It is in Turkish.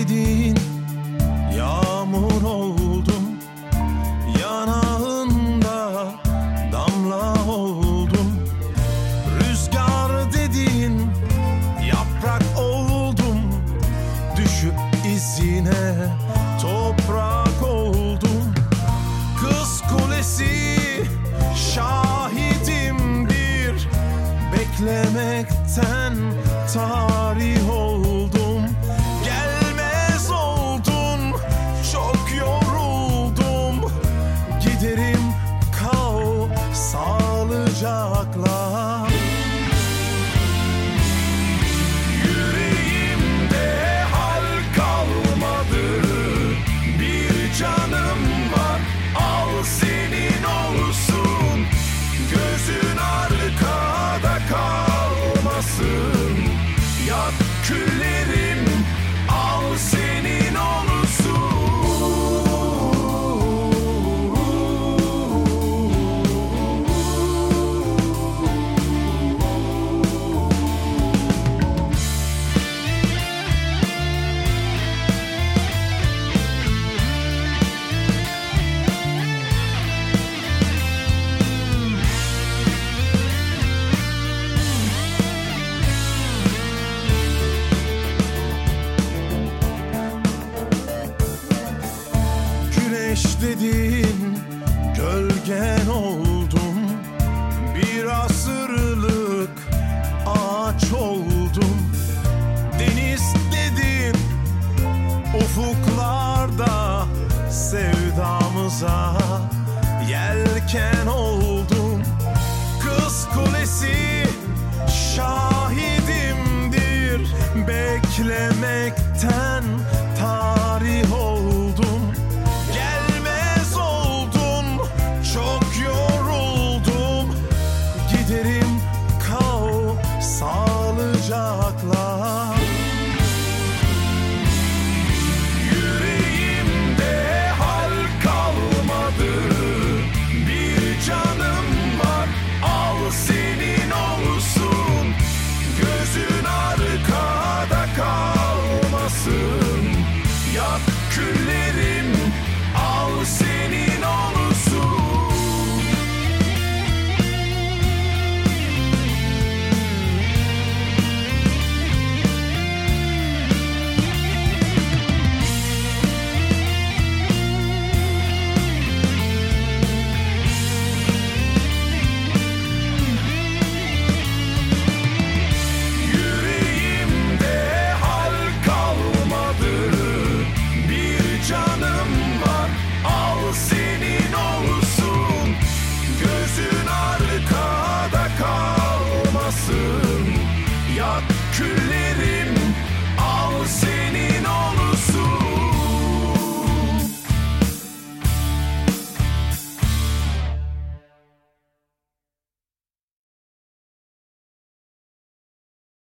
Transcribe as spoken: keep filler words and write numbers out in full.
dediğin yağmur oldum, yanağında damla oldum. Rüzgar dediğin yaprak oldum, düşüp izine toprak oldum. Kız Kulesi şahidimdir, beklemekten tarih oldum. Gelmez oldun, çok yoruldum. Giderim kal sağlıcakla. Yüreğimde hal kalmadı, bir canım var, al senin olsun. Gözün arkada kalmasın, yak külleri